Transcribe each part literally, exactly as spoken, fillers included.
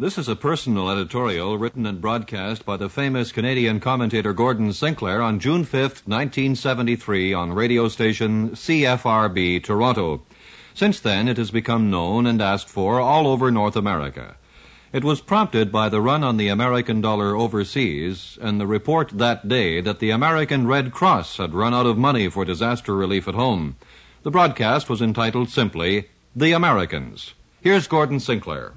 This is a personal editorial written and broadcast by the famous Canadian commentator Gordon Sinclair on June fifth, nineteen seventy-three on radio station C F R B, Toronto. Since then, it has become known and asked for all over North America. It was prompted by the run on the American dollar overseas and the report that day that the American Red Cross had run out of money for disaster relief at home. The broadcast was entitled simply, The Americans. Here's Gordon Sinclair.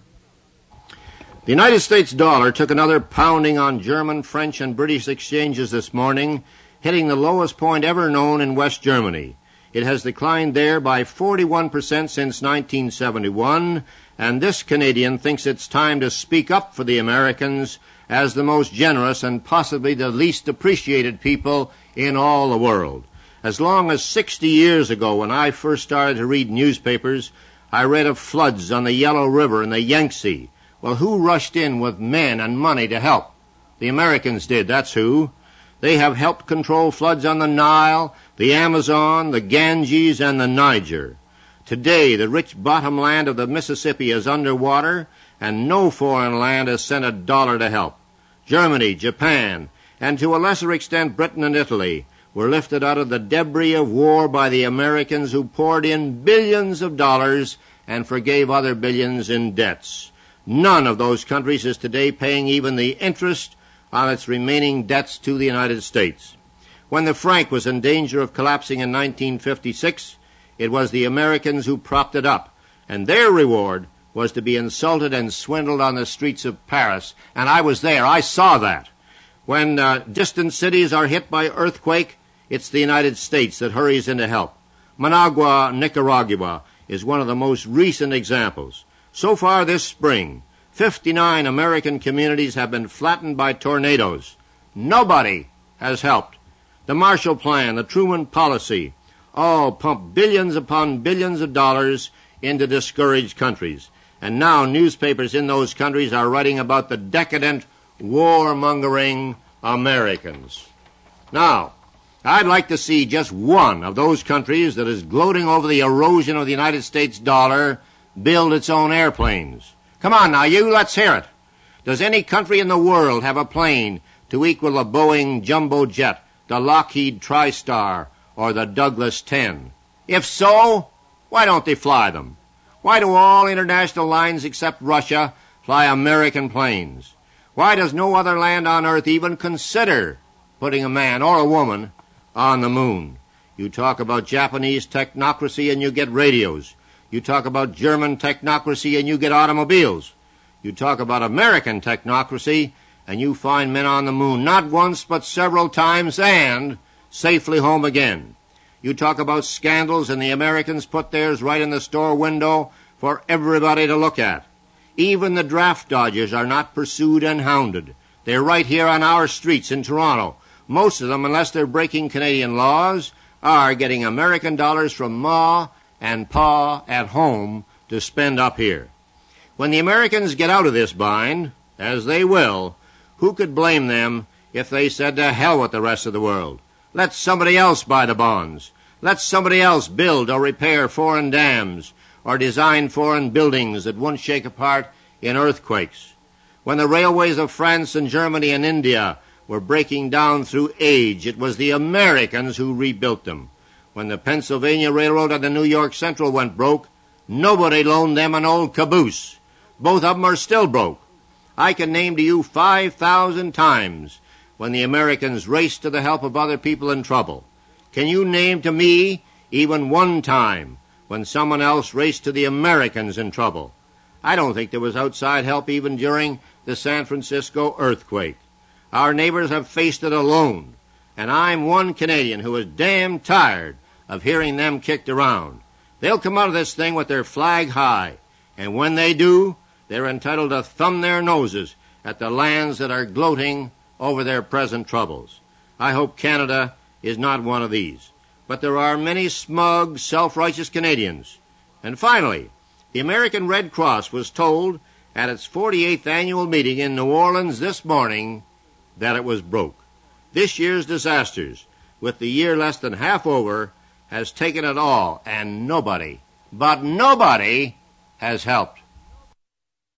The United States dollar took another pounding on German, French, and British exchanges this morning, hitting the lowest point ever known in West Germany. It has declined there by forty-one percent since nineteen seventy-one, and this Canadian thinks it's time to speak up for the Americans as the most generous and possibly the least appreciated people in all the world. As long as sixty years ago, when I first started to read newspapers, I read of floods on the Yellow River and the Yangtze. Well, who rushed in with men and money to help? The Americans did, that's who. They have helped control floods on the Nile, the Amazon, the Ganges, and the Niger. Today, the rich bottom land of the Mississippi is underwater, and no foreign land has sent a dollar to help. Germany, Japan, and to a lesser extent Britain and Italy were lifted out of the debris of war by the Americans, who poured in billions of dollars and forgave other billions in debts. None of those countries is today paying even the interest on its remaining debts to the United States. When the franc was in danger of collapsing in nineteen fifty-six, it was the Americans who propped it up, and their reward was to be insulted and swindled on the streets of Paris. And I was there. I saw that. When uh, distant cities are hit by earthquake, it's the United States that hurries in to help. Managua, Nicaragua, is one of the most recent examples. So far this spring, fifty-nine American communities have been flattened by tornadoes. Nobody has helped. The Marshall Plan, the Truman Policy, all pump billions upon billions of dollars into discouraged countries. And now newspapers in those countries are writing about the decadent, warmongering Americans. Now, I'd like to see just one of those countries that is gloating over the erosion of the United States dollar build its own airplanes. Come on now, you, let's hear it. Does any country in the world have a plane to equal the Boeing Jumbo Jet, the Lockheed TriStar, or the Douglas ten? If so, why don't they fly them? Why do all international lines except Russia fly American planes? Why does no other land on earth even consider putting a man or a woman on the moon? You talk about Japanese technocracy and you get radios. You talk about German technocracy and you get automobiles. You talk about American technocracy and you find men on the moon, not once but several times, and safely home again. You talk about scandals and the Americans put theirs right in the store window for everybody to look at. Even the draft dodgers are not pursued and hounded. They're right here on our streets in Toronto. Most of them, unless they're breaking Canadian laws, are getting American dollars from Ma and Pa at home to spend up here. When the Americans get out of this bind, as they will, who could blame them if they said to hell with the rest of the world? Let somebody else buy the bonds. Let somebody else build or repair foreign dams or design foreign buildings that won't shake apart in earthquakes. When the railways of France and Germany and India were breaking down through age, it was the Americans who rebuilt them. When the Pennsylvania Railroad and the New York Central went broke, nobody loaned them an old caboose. Both of them are still broke. I can name to you five thousand times when the Americans raced to the help of other people in trouble. Can you name to me even one time when someone else raced to the Americans in trouble? I don't think there was outside help even during the San Francisco earthquake. Our neighbors have faced it alone, and I'm one Canadian who is damn tired of hearing them kicked around. They'll come out of this thing with their flag high, and when they do, they're entitled to thumb their noses at the lands that are gloating over their present troubles. I hope Canada is not one of these. But there are many smug, self-righteous Canadians. And finally, the American Red Cross was told at its forty-eighth annual meeting in New Orleans this morning that it was broke. This year's disasters, with the year less than half over, has taken it all, and nobody, but nobody, has helped.